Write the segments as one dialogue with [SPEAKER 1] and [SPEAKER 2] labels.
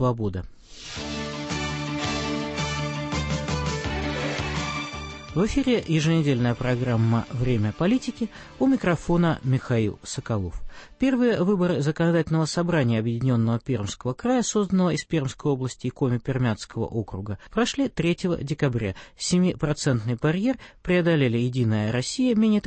[SPEAKER 1] «Свобода». В эфире еженедельная программа «Время политики», у микрофона Михаил Соколов. Первые выборы Законодательного собрания Объединенного Пермского края, созданного из Пермской области и Коми-Пермяцкого округа, прошли 3 декабря. 7% барьер преодолели «Единая Россия», менее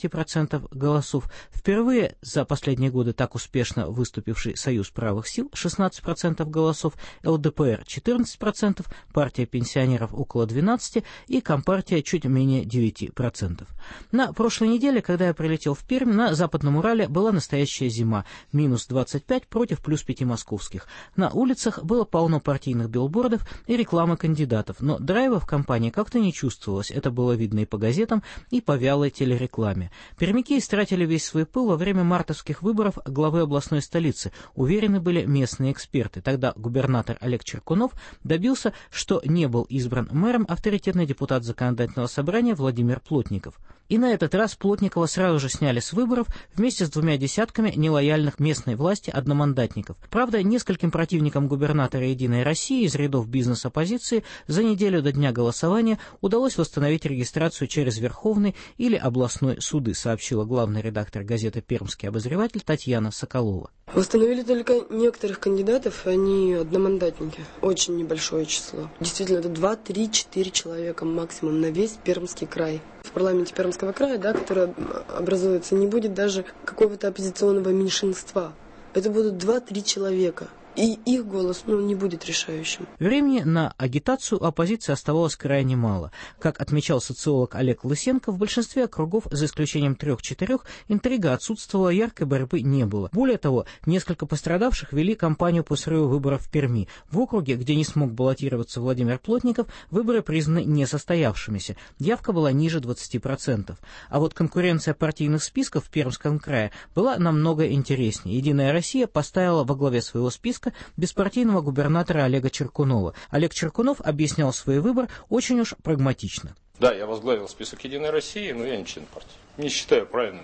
[SPEAKER 1] 35% голосов. Впервые за последние годы так успешно выступивший Союз правых сил 16% голосов, ЛДПР 14%, партия пенсионеров около 12% и Компартия чуть менее 9%. На прошлой неделе, когда я прилетел в Пермь, на Западном Урале была настоящая зима, минус 25 против плюс 5 московских. На улицах было полно партийных билбордов и рекламы кандидатов, но драйва в компании как-то не чувствовалось, это было видно и по газетам, и по вялой телерекламе. Пермяки истратили весь свой пыл во время мартовских выборов главы областной столицы, уверены были местные эксперты. Тогда губернатор Олег Чиркунов добился, что не был избран мэром авторитетный депутат Законодательного собрания Владимир Плотников. И на этот раз Плотникова сразу же сняли с выборов вместе с 2 десятками нелояльных местной власти одномандатников. Правда, нескольким противникам губернатора «Единой России» из рядов бизнес-оппозиции за неделю до дня голосования удалось восстановить регистрацию через Верховный или областной суды, сообщила главный редактор газеты «Пермский обозреватель» Татьяна Соколова.
[SPEAKER 2] Восстановили только некоторых кандидатов, они одномандатники. Очень небольшое число. Действительно, это 2, 3, 4 человека максимум на весь Пермский край. В парламенте Пермского края, который образуется, не будет даже какого-то оппозиционного меньшинства. Это будут 2-3 человека. И их голос не будет решающим.
[SPEAKER 1] Времени на агитацию оппозиции оставалось крайне мало. Как отмечал социолог Олег Лысенко, в большинстве округов, за исключением 3-4, интрига отсутствовала, яркой борьбы не было. Более того, несколько пострадавших вели кампанию по срыву выборов в Перми. В округе, где не смог баллотироваться Владимир Плотников, выборы признаны несостоявшимися. Явка была ниже 20%. А вот конкуренция партийных списков в Пермском крае была намного интереснее. «Единая Россия» поставила во главе своего списка беспартийного губернатора Олега Чиркунова. Олег Чиркунов объяснял свой выбор очень уж прагматично.
[SPEAKER 3] Да, я возглавил список «Единой России», но я не член партии. Не считаю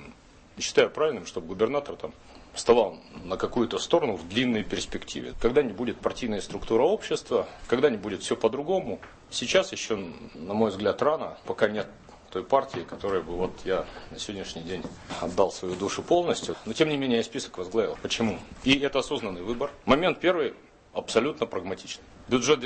[SPEAKER 3] правильным, чтобы губернатор вставал на какую-то сторону в длинной перспективе. Когда не будет партийная структура общества, когда не будет все по-другому. Сейчас еще, на мой взгляд, рано, пока нет той партии, которой бы я на сегодняшний день отдал свою душу полностью. Но тем не менее я список возглавил. Почему? И это осознанный выбор. Момент первый абсолютно прагматичный. Бюджет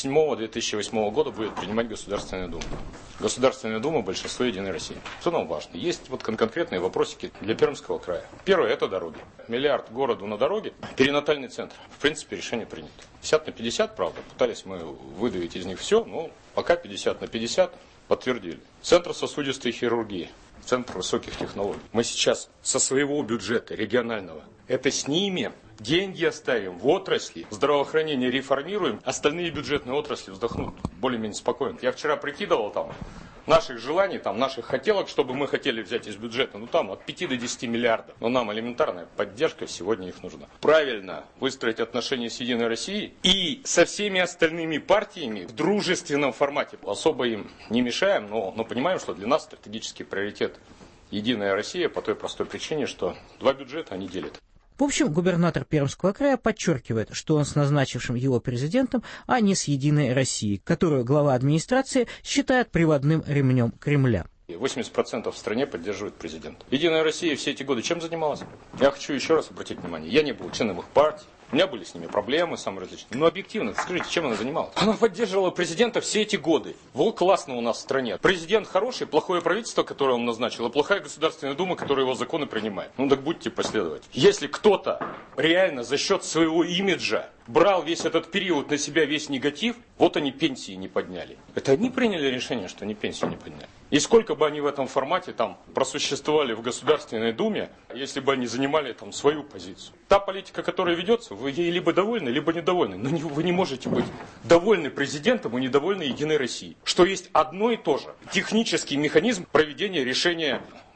[SPEAKER 3] 2007-2008 года будет принимать Государственная Дума. Государственная Дума – большинство «Единой России». Что нам важно? Есть конкретные вопросики для Пермского края. Первое – это дороги. 1 миллиард городу на дороге, перинатальный центр. В принципе, решение принято. 50/50, правда. Пытались мы выдавить из них все, но пока 50/50 подтвердили. Центр сосудистой хирургии. Центр высоких технологий. Мы сейчас со своего бюджета регионального это снимем, деньги оставим в отрасли, здравоохранение реформируем, остальные бюджетные отрасли вздохнут более-менее спокойно. Я вчера прикидывал наших желаний, наших хотелок, чтобы мы хотели взять из бюджета, от 5 до 10 миллиардов. Но нам элементарная поддержка сегодня их нужна. Правильно выстроить отношения с «Единой Россией» и со всеми остальными партиями в дружественном формате. Особо им не мешаем, но понимаем, что для нас стратегический приоритет «Единая Россия» по той простой причине, что 2 бюджета они делят.
[SPEAKER 1] В общем, губернатор Пермского края подчеркивает, что он с назначившим его президентом, а не с «Единой Россией», которую глава администрации считает приводным ремнем Кремля.
[SPEAKER 3] 80% в стране поддерживают президента. «Единая Россия» все эти годы чем занималась? Я хочу еще раз обратить внимание. Я не был членом их партии. У меня были с ними проблемы самые различные. Но объективно, скажите, чем она занималась? Она поддерживала президента все эти годы. Классно у нас в стране. Президент хороший, плохое правительство, которое он назначил, и плохая Государственная Дума, которая его законы принимает. Так будьте последовательны. Если кто-то реально за счет своего имиджа брал весь этот период на себя, весь негатив, они пенсии не подняли. Это они приняли решение, что они пенсии не подняли. И сколько бы они в этом формате просуществовали в Государственной Думе, если бы они занимали свою позицию. Та политика, которая ведется, вы ей либо довольны, либо недовольны. Но вы не можете быть довольны президентом и недовольны «Единой Россией». Что есть одно и то же. Технический механизм проведения решения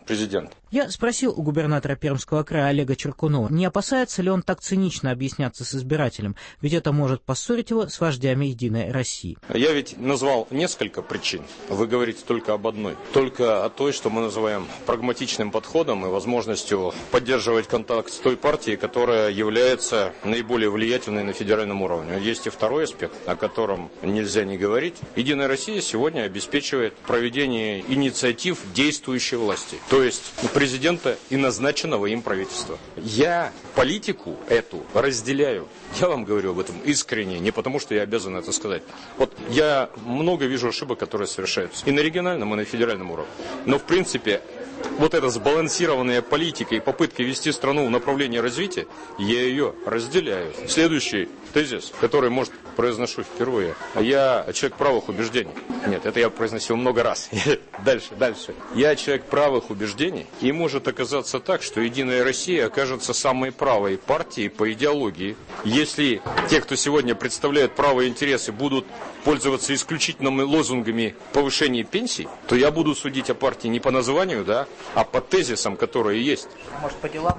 [SPEAKER 3] президент.
[SPEAKER 1] Я спросил у губернатора Пермского края Олега Чиркунова, не опасается ли он так цинично объясняться с избирателем, ведь это может поссорить его с вождями «Единой России».
[SPEAKER 3] Я ведь назвал несколько причин. Вы говорите только об одной. Только о той, что мы называем прагматичным подходом и возможностью поддерживать контакт с той партией, которая является наиболее влиятельной на федеральном уровне. Есть и второй аспект, о котором нельзя не говорить. «Единая Россия» сегодня обеспечивает проведение инициатив действующей власти. То есть президента и назначенного им правительства. Я политику эту разделяю. Я вам говорю об этом искренне, не потому что я обязан это сказать. Вот я много вижу ошибок, которые совершаются и на региональном, и на федеральном уровне. Но в принципе вот эта сбалансированная политика и попытка вести страну в направлении развития, я ее разделяю. Следующий тезис, который, может, произношу впервые. Я человек правых убеждений. Нет, это я произносил много раз. Дальше. Я человек правых убеждений, и может оказаться так, что «Единая Россия» окажется самой правой партией по идеологии. Если те, кто сегодня представляет правые интересы, будут пользоваться исключительными лозунгами повышения пенсий, то я буду судить о партии не по названию, да, а по тезисам, которые есть.
[SPEAKER 1] Может, по делам?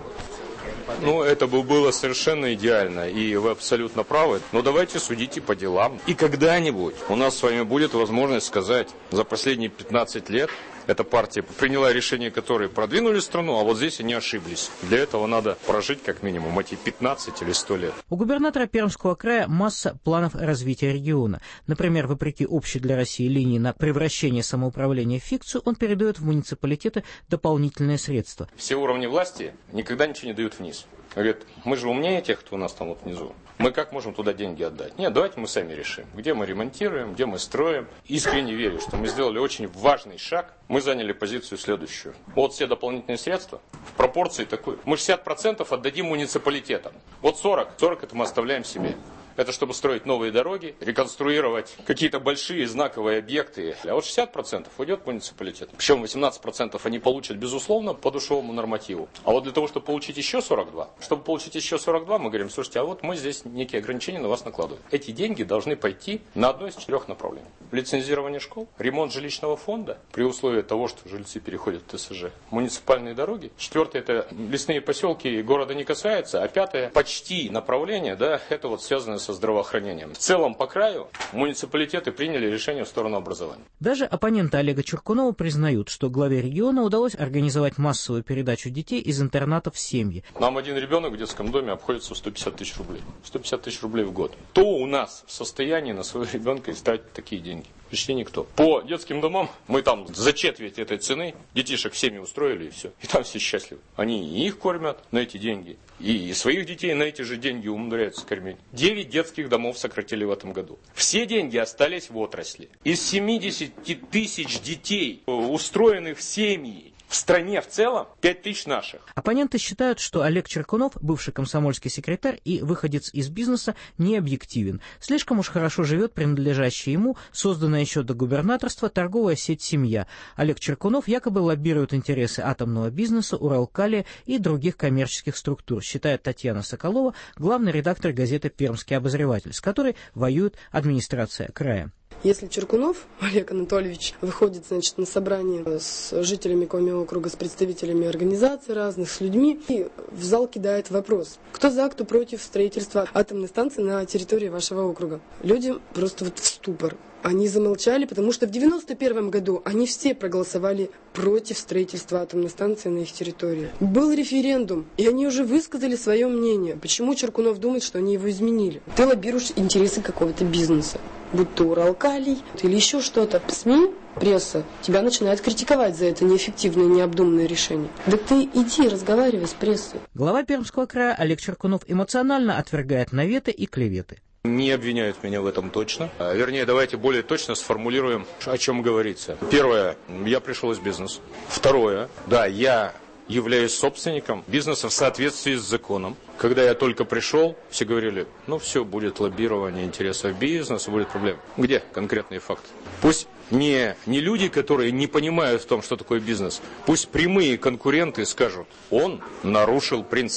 [SPEAKER 3] Ну, это бы было совершенно идеально, и вы абсолютно правы. Но давайте судите по делам. И когда-нибудь у нас с вами будет возможность сказать, за последние 15 лет эта партия приняла решения, которые продвинули страну, а вот здесь они ошиблись. Для этого надо прожить как минимум эти 15 или 100 лет.
[SPEAKER 1] У губернатора Пермского края масса планов развития региона. Например, вопреки общей для России линии на превращение самоуправления в фикцию, он передает в муниципалитеты дополнительные средства.
[SPEAKER 3] Все уровни власти никогда ничего не дают вниз. Говорит, мы же умнее тех, кто у нас там вот внизу. Мы как можем туда деньги отдать? Нет, давайте мы сами решим, где мы ремонтируем, где мы строим. Искренне верю, что мы сделали очень важный шаг. Мы заняли позицию следующую. Вот все дополнительные средства в пропорции такой. Мы 60% отдадим муниципалитетам. Вот 40% это мы оставляем себе. Это чтобы строить новые дороги, реконструировать какие-то большие знаковые объекты. А вот 60% уйдет в муниципалитет. Причем 18% они получат, безусловно, по душевому нормативу. А вот для того, чтобы получить еще 42, мы говорим, слушайте, а вот мы здесь некие ограничения на вас накладываем. Эти деньги должны пойти на одно из 4 направлений. Лицензирование школ, ремонт жилищного фонда, при условии того, что жильцы переходят в ТСЖ, муниципальные дороги. 4 это лесные поселки, города не касается. А 5 почти направление, да, это вот связано со здравоохранением. В целом по краю муниципалитеты приняли решение в сторону образования.
[SPEAKER 1] Даже оппоненты Олега Чиркунова признают, что главе региона удалось организовать массовую передачу детей из интернатов в семьи.
[SPEAKER 3] Нам один ребенок в детском доме обходится в 150 тысяч рублей. 150 тысяч рублей в год. Кто у нас в состоянии на своего ребенка истратить такие деньги? Почти никто. По детским домам мы там за четверть этой цены детишек в семьи устроили и все. И там все счастливы. Они и их кормят на эти деньги, и своих детей на эти же деньги умудряются кормить. 9 детских домов сократили в этом году. Все деньги остались в отрасли. Из 70 тысяч детей, устроенных в семьи, в стране в целом 5 тысяч наших.
[SPEAKER 1] Оппоненты считают, что Олег Чиркунов, бывший комсомольский секретарь и выходец из бизнеса, не объективен. Слишком уж хорошо живет принадлежащая ему, созданная еще до губернаторства, торговая сеть «Семья». Олег Чиркунов якобы лоббирует интересы атомного бизнеса, Уралкалия и других коммерческих структур, считает Татьяна Соколова, главный редактор газеты «Пермский обозреватель», с которой воюет администрация края.
[SPEAKER 2] Если Чиркунов Олег Анатольевич выходит, значит, на собрание с жителями Коми округа, с представителями организаций разных, с людьми, и в зал кидает вопрос: кто за, кто против строительства атомной станции на территории вашего округа? Люди просто вот в ступор. Они замолчали, потому что в 91 году они все проголосовали против строительства атомной станции на их территории. Был референдум, и они уже высказали свое мнение. Почему Чиркунов думает, что они его изменили? Ты лоббируешь интересы какого-то бизнеса, будь то Уралкалий или еще что-то. СМИ, пресса тебя начинает критиковать за это неэффективное, необдуманное решение. Да ты иди, разговаривай с прессой.
[SPEAKER 1] Глава Пермского края Олег Чиркунов эмоционально отвергает наветы и клеветы.
[SPEAKER 3] Не обвиняют меня в этом точно. Вернее, давайте более точно сформулируем, о чем говорится. Первое, я пришел из бизнеса. Второе, да, я являюсь собственником бизнеса в соответствии с законом. Когда я только пришел, все говорили, ну все, будет лоббирование интересов бизнеса, будет проблема. Где конкретные факты? Пусть не люди, которые не понимают в том, что такое бизнес, пусть прямые конкуренты скажут, он нарушил принципы.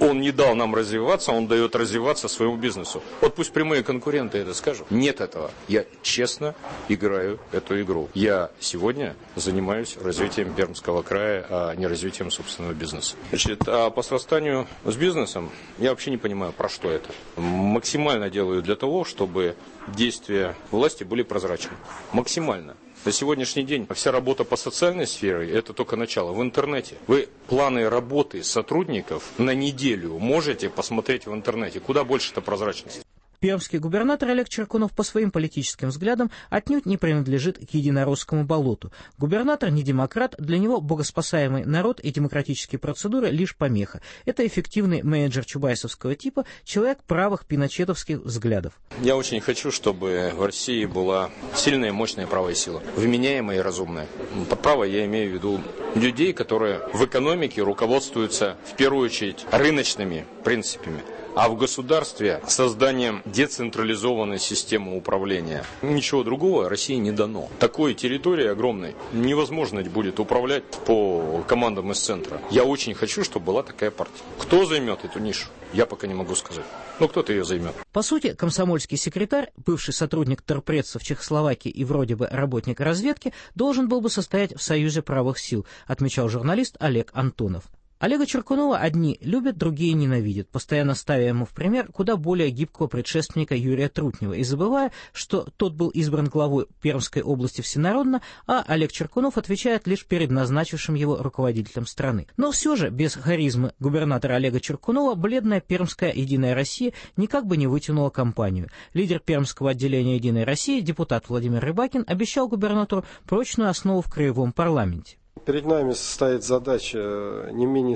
[SPEAKER 3] Он не дал нам развиваться, он дает развиваться своему бизнесу. Вот пусть прямые конкуренты это скажут. Нет этого. Я честно играю эту игру. Я сегодня занимаюсь развитием Пермского края, а не развитием собственного бизнеса. Значит, а по срастанию с бизнесом я вообще не понимаю, про что это. Максимально делаю для того, чтобы действия власти были прозрачны. Максимально. На сегодняшний день вся работа по социальной сфере – это только начало. В интернете вы планы работы сотрудников на неделю можете посмотреть в интернете. Куда больше-то прозрачности?
[SPEAKER 1] Пермский губернатор Олег Чиркунов по своим политическим взглядам отнюдь не принадлежит к единоросскому болоту. Губернатор не демократ, для него богоспасаемый народ и демократические процедуры лишь помеха. Это эффективный менеджер чубайсовского типа, человек правых пиночетовских взглядов.
[SPEAKER 3] Я очень хочу, чтобы в России была сильная и мощная правая сила, вменяемая и разумная. Под правой я имею в виду людей, которые в экономике руководствуются в первую очередь рыночными принципами. А в государстве созданием децентрализованной системы управления. Ничего другого России не дано. Такой территории огромной невозможно будет управлять по командам из центра. Я очень хочу, чтобы была такая партия. Кто займет эту нишу? Я пока не могу сказать. Но кто-то ее займет.
[SPEAKER 1] По сути, комсомольский секретарь, бывший сотрудник торпредства в Чехословакии и вроде бы работник разведки, должен был бы состоять в Союзе правых сил, отмечал журналист Олег Антонов. Олега Чиркунова одни любят, другие ненавидят, постоянно ставя ему в пример куда более гибкого предшественника Юрия Трутнева и забывая, что тот был избран главой Пермской области всенародно, а Олег Чиркунов отвечает лишь перед назначившим его руководителем страны. Но все же без харизмы губернатора Олега Чиркунова бледная Пермская «Единая Россия» никак бы не вытянула кампанию. Лидер Пермского отделения «Единой России», депутат Владимир Рыбакин, обещал губернатору прочную основу в краевом парламенте.
[SPEAKER 4] Перед нами стоит задача не менее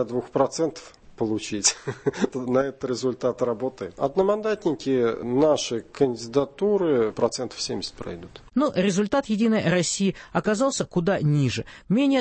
[SPEAKER 4] 42% получить. На это результат работы. Одномандатники наши кандидатуры 70% пройдут.
[SPEAKER 1] Но результат «Единой России» оказался куда ниже, менее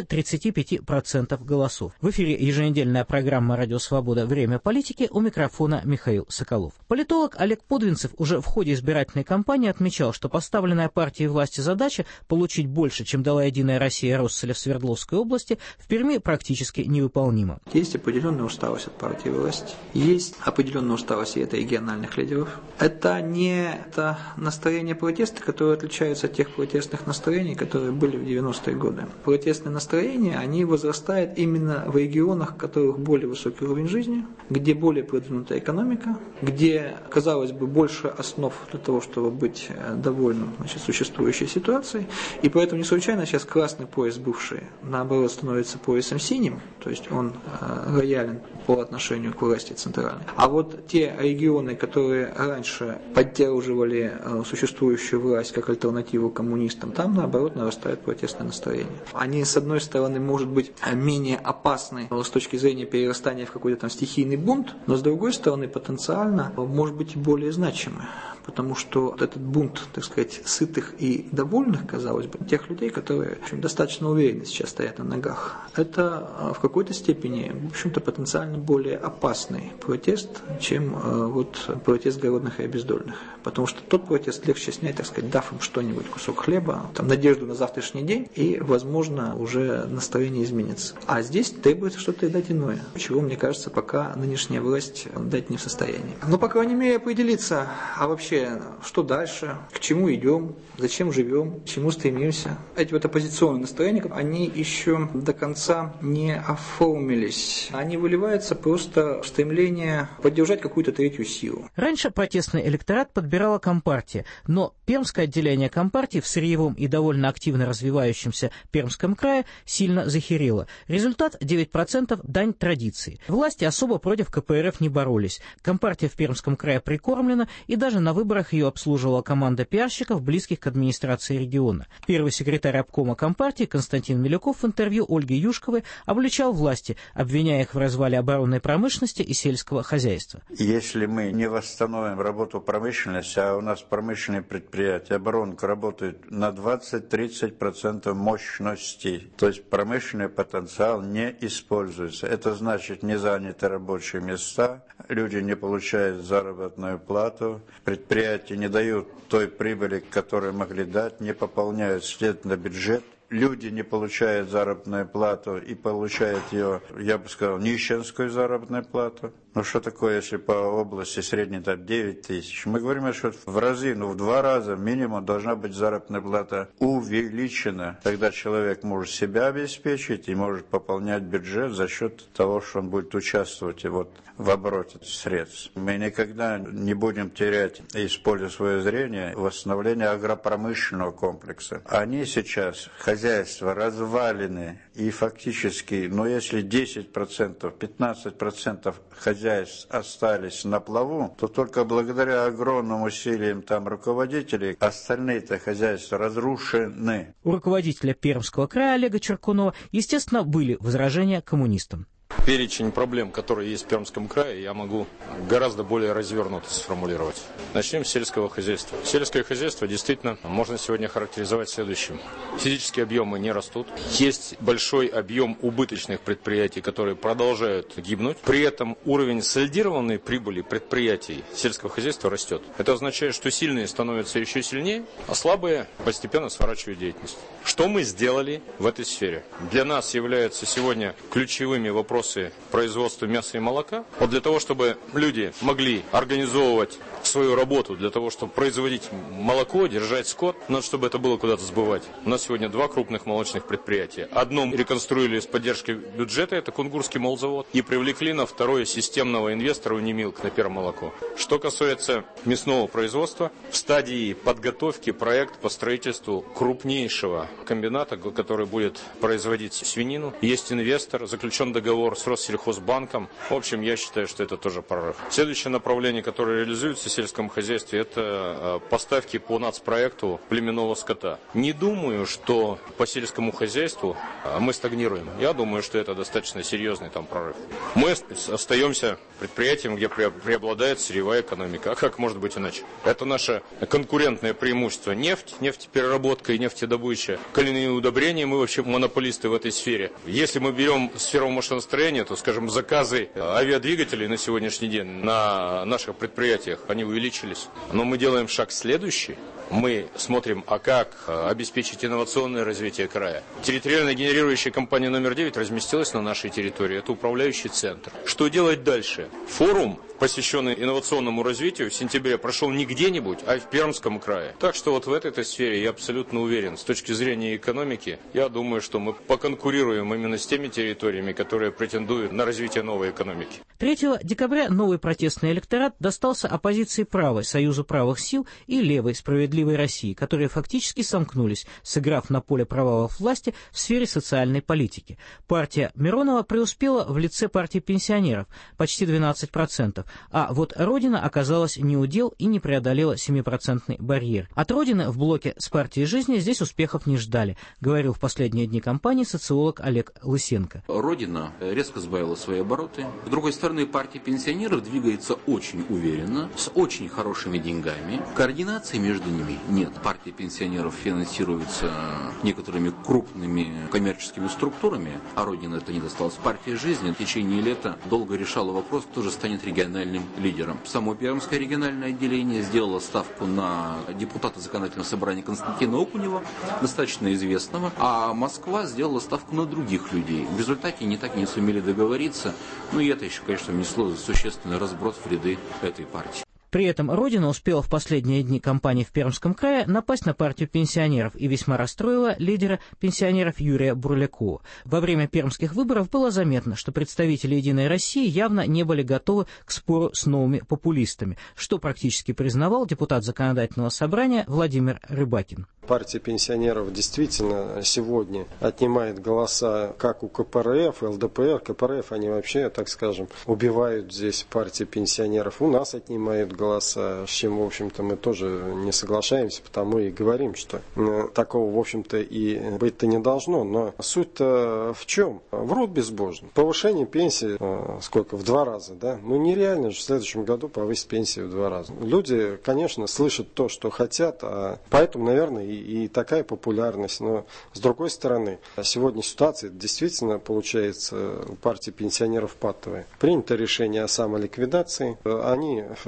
[SPEAKER 1] 35% голосов. В эфире еженедельная программа «Радио Свобода. Время политики», у микрофона Михаил Соколов. Политолог Олег Подвинцев уже в ходе избирательной кампании отмечал, что поставленная партией власти задача получить больше, чем дала «Единая Россия» Росселя в Свердловской области, в Перми практически невыполнима.
[SPEAKER 5] Есть определенная усталость от партии власти, есть определенная усталость и это региональных лидеров. Это не это настроение протеста, которое отличается от тех протестных настроений, которые были в 90-е годы. Протестные настроения, они возрастают именно в регионах, в которых более высокий уровень жизни, где более продвинутая экономика, где, казалось бы, больше основ для того, чтобы быть довольным существующей ситуацией. И поэтому не случайно сейчас красный пояс бывший, наоборот, становится поясом синим, то есть он лоялен по отношению к власти центральной. А вот те регионы, которые раньше поддерживали существующую власть как альтернативу коммунистам, там, наоборот, нарастает протестное настроение. Они, с одной стороны, может быть, менее опасны с точки зрения перерастания в какой-то там стихийный бунт, но, с другой стороны, потенциально, может быть, и более значимы. Потому что этот бунт, так сказать, сытых и довольных, казалось бы, тех людей, которые, в общем, достаточно уверенно сейчас стоят на ногах, это в какой-то степени, в общем-то, потенциально более опасный протест, чем вот протест голодных и обездоленных. Потому что тот протест легче снять, так сказать, дав им что-нибудь, кусок хлеба, там, надежду на завтрашний день, и, возможно, уже настроение изменится. А здесь требуется что-то и дать иное, чего, мне кажется, пока нынешняя власть дать не в состоянии. Но, по крайней мере, определиться, а вообще, что дальше, к чему идем, зачем живем, к чему стремимся. Эти вот оппозиционные настроения, они еще до конца не оформились. Они выливаются просто в стремление поддержать какую-то третью силу.
[SPEAKER 1] Раньше протестный электорат подбирала Компартия, но Пермское отделение Компартии в сырьевом и довольно активно развивающемся Пермском крае сильно захерело. Результат 9% дань традиции. Власти особо против КПРФ не боролись. Компартия в Пермском крае прикормлена, и даже на выборах ее обслуживала команда пиарщиков, близких к администрации региона. Первый секретарь обкома Компартии Константин Милюков в интервью Ольге Юшковой обличал власти, обвиняя их в развале оборонной промышленности и сельского хозяйства.
[SPEAKER 6] Если мы не восстановим работу промышленности, а у нас промышленные предприятия, оборонка работает на 20-30% мощности, то есть промышленный потенциал не используется. Это значит, не заняты рабочие места, люди не получают заработную плату, предприятия не дают той прибыли, которую могли дать, не пополняют следовательно бюджет. люди не получают заработную плату и получают ее, я бы сказал, нищенскую заработную плату. Ну что такое, если по области средний там 9 тысяч? Мы говорим, что в разы, в 2 раза минимум должна быть заработная плата увеличена. Тогда человек может себя обеспечить и может пополнять бюджет за счет того, что он будет участвовать в обороте средств. Мы никогда не будем терять, используя свое зрение, восстановление агропромышленного комплекса. Они сейчас, хозяйства, развалены и фактически, если 10%, 15% хозяйств остались на плаву, то только благодаря огромным усилиям там руководителей остальные-то хозяйства разрушены.
[SPEAKER 1] У руководителя Пермского края Олега Черкунова, естественно, были возражения коммунистам.
[SPEAKER 3] Перечень проблем, которые есть в Пермском крае, я могу гораздо более развернуто сформулировать. Начнем с сельского хозяйства. Сельское хозяйство действительно можно сегодня характеризовать следующим. Физические объемы не растут. Есть большой объем убыточных предприятий, которые продолжают гибнуть. При этом уровень солидированной прибыли предприятий сельского хозяйства растет. Это означает, что сильные становятся еще сильнее, а слабые постепенно сворачивают деятельность. Что мы сделали в этой сфере? Для нас являются сегодня ключевыми вопросы производства мяса и молока. Для того, чтобы люди могли организовывать свою работу, для того, чтобы производить молоко, держать скот, надо, чтобы это было куда-то сбывать. У нас сегодня 2 крупных молочных предприятия. Одно реконструировали с поддержкой бюджета, это Кунгурский молзавод, и привлекли на второе системного инвестора Унимилк на Перммолоко. Что касается мясного производства, в стадии подготовки проект по строительству крупнейшего комбината, который будет производить свинину. Есть инвестор, заключен договор с Россельхозбанком. В общем, я считаю, что это тоже прорыв. Следующее направление, которое реализуется в сельском хозяйстве, это поставки по нацпроекту племенного скота. Не думаю, что по сельскому хозяйству мы стагнируем. Я думаю, что это достаточно серьезный там прорыв. Мы остаемся предприятием, где преобладает сырьевая экономика. А как может быть иначе? Это наше конкурентное преимущество. Нефть, нефтепереработка и нефтедобыча. Калийные удобрения, мы вообще монополисты в этой сфере. Если мы берем сферу машиностроения, то, скажем, заказы авиадвигателей на сегодняшний день на наших предприятиях, они увеличились. Но мы делаем шаг следующий. Мы смотрим, как обеспечить инновационное развитие края. Территориально генерирующая компания номер 9 разместилась на нашей территории. Это управляющий центр. Что делать дальше? Форум, посвященный инновационному развитию, в сентябре прошел не где-нибудь, а в Пермском крае. Так что в этой сфере я абсолютно уверен. С точки зрения экономики, я думаю, что мы поконкурируем именно с теми территориями, которые претендуют на развитие новой экономики.
[SPEAKER 1] 3 декабря новый протестный электорат достался оппозиции правой, Союзу правых сил и левой, Справедливой России, которые фактически сомкнулись, сыграв на поле провалов власти в сфере социальной политики. Партия Миронова преуспела в лице партии пенсионеров, почти 12%, а вот Родина оказалась неудел и не преодолела 7% барьер. От Родины в блоке с партией жизни здесь успехов не ждали, говорил в последние дни кампании социолог Олег Лысенко.
[SPEAKER 7] Родина резко сбавила свои обороты. С другой стороны, партия пенсионеров двигается очень уверенно, с очень хорошими деньгами. Координации между ними нет. Партия пенсионеров финансируется некоторыми крупными коммерческими структурами, а Родина это не досталось. Партия жизни в течение лета долго решала вопрос, кто же станет региональным лидером. Само Пермское региональное отделение сделало ставку на депутата законодательного собрания Константина Окунева, достаточно известного, а Москва сделала ставку на других людей. В результате не так не сумели договориться, и это еще, конечно, внесло существенный разброс в ряды этой партии.
[SPEAKER 1] При этом Родина успела в последние дни кампании в Пермском крае напасть на партию пенсионеров и весьма расстроила лидера пенсионеров Юрия Бурлякова. Во время пермских выборов было заметно, что представители «Единой России» явно не были готовы к спору с новыми популистами, что практически признавал депутат Законодательного собрания Владимир Рыбакин.
[SPEAKER 4] Партия пенсионеров действительно сегодня отнимает голоса как у КПРФ, ЛДПР. КПРФ они вообще, так скажем, убивают здесь партию пенсионеров. У нас отнимают голоса, с чем, в общем-то, мы тоже не соглашаемся, потому и говорим, что такого, в общем-то, и быть-то не должно. Но суть-то в чем? Врут безбожно. Повышение пенсии, сколько? В 2 раза, да? Нереально же в следующем году повысить пенсию в 2 раза. Люди, конечно, слышат то, что хотят, а поэтому, наверное, и такая популярность. Но, с другой стороны, сегодня ситуация действительно получается у партии пенсионеров патовая. Принято решение о самоликвидации. Они в случае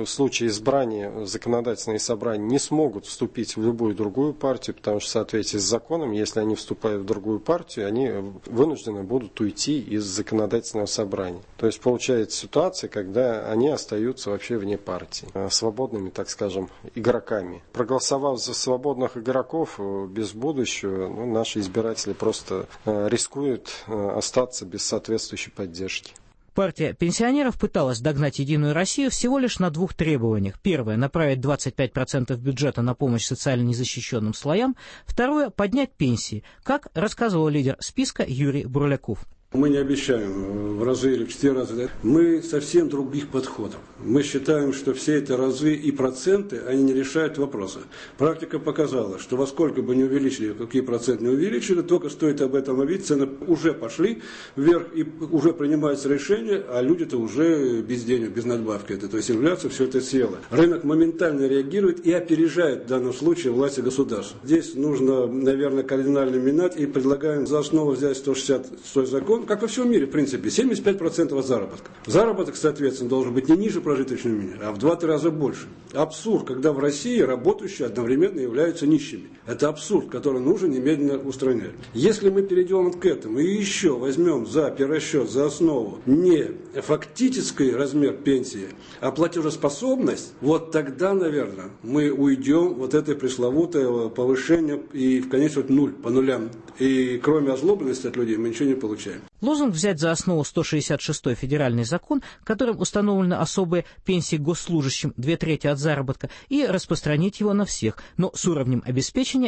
[SPEAKER 4] случае избрания в законодательные собрания не смогут вступить в любую другую партию, потому что в соответствии с законом, если они вступают в другую партию, они вынуждены будут уйти из законодательного собрания. То есть получается ситуация, когда они остаются вообще вне партии, свободными, так скажем, игроками. Проголосовав за свободных игроков без будущего, наши избиратели просто рискуют остаться без соответствующей поддержки.
[SPEAKER 1] Партия пенсионеров пыталась догнать «Единую Россию» всего лишь на двух требованиях. Первое – направить 25% бюджета на помощь социально незащищенным слоям. Второе – поднять пенсии, как рассказывал лидер списка Юрий Бурляков.
[SPEAKER 8] Мы не обещаем в разы или в 4 раза. Мы совсем других подходов. Мы считаем, что все эти разы и проценты, они не решают вопроса. Практика показала, что во сколько бы не увеличили, какие проценты не увеличили, только стоит об этом объявить, цены уже пошли вверх и уже принимается решение, а люди-то уже без денег, без надбавки. То есть инфляция, все это съела. Рынок моментально реагирует и опережает в данном случае власти государства. Здесь нужно, наверное, кардинально менять и предлагаем за основу взять 166 закон, как во всем мире, в принципе, 75% от заработка. Заработок, соответственно, должен быть не ниже прожиточного минимума, а в 2-3 раза больше. Абсурд, когда в России работающие одновременно являются нищими. Это абсурд, который нужно немедленно устранять. Если мы перейдем к этому и еще возьмем за перерасчет, за основу не фактический размер пенсии, а платежеспособность, вот тогда, наверное, мы уйдем вот это пресловутое повышение и в конец вот нуль по нулям. И кроме озлобленности от людей мы ничего не получаем.
[SPEAKER 1] Лозунг взять за основу 166-й федеральный закон, которым установлены особые пенсии госслужащим 2/3 от заработка, и распространить его на всех, но с уровнем обеспечения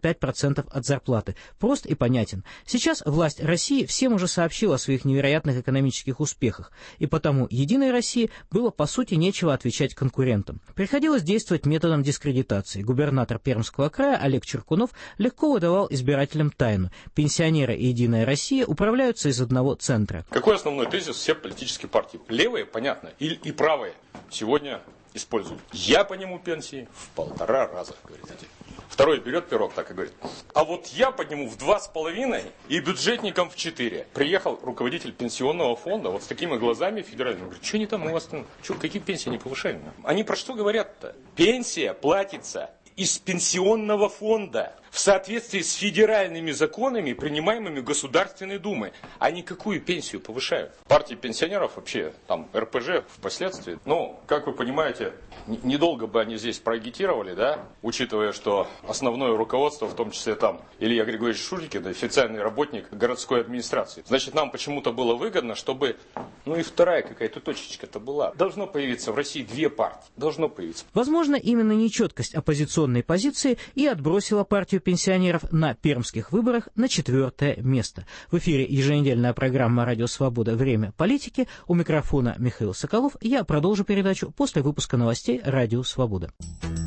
[SPEAKER 1] 75% от зарплаты. Прост и понятен. Сейчас власть России всем уже сообщила о своих невероятных экономических успехах, и потому «Единой России» было по сути нечего отвечать конкурентам. Приходилось действовать методом дискредитации. Губернатор Пермского края Олег Черкунов легко выдавал избирателям тайну. Пенсионеры и «Единая Россия» управляются из одного центра.
[SPEAKER 3] Какой основной тезис все политические партии? Левые, понятно, и правые сегодня используют. Я подниму пенсии в 1,5 раза, говорит один. Второй берет пирог так и говорит, а вот я подниму в 2,5 и бюджетникам в 4. Приехал руководитель пенсионного фонда вот с такими глазами федеральными. Говорит, что не там у вас там? Что, какие пенсии не повышаем? Они про что говорят-то? Пенсия платится из пенсионного фонда в соответствии с федеральными законами, принимаемыми Государственной Думой. Они какую пенсию повышают? Партии пенсионеров вообще, там, РПЖ впоследствии. Ну, как вы понимаете, недолго бы они здесь проагитировали, да, учитывая, что основное руководство, в том числе там Илья Григорьевич Шурикин, официальный работник городской администрации. Значит, нам почему-то было выгодно, чтобы, ну и вторая какая-то точечка-то была. Должно появиться в России 2 партии. Должно появиться.
[SPEAKER 1] Возможно, именно нечеткость оппозиционной позиции и отбросила партию пенсионеров на пермских выборах на 4-е место. В эфире еженедельная программа «Радио Свобода. Время политики». У микрофона Михаил Соколов. Я продолжу передачу после выпуска новостей «Радио Свобода».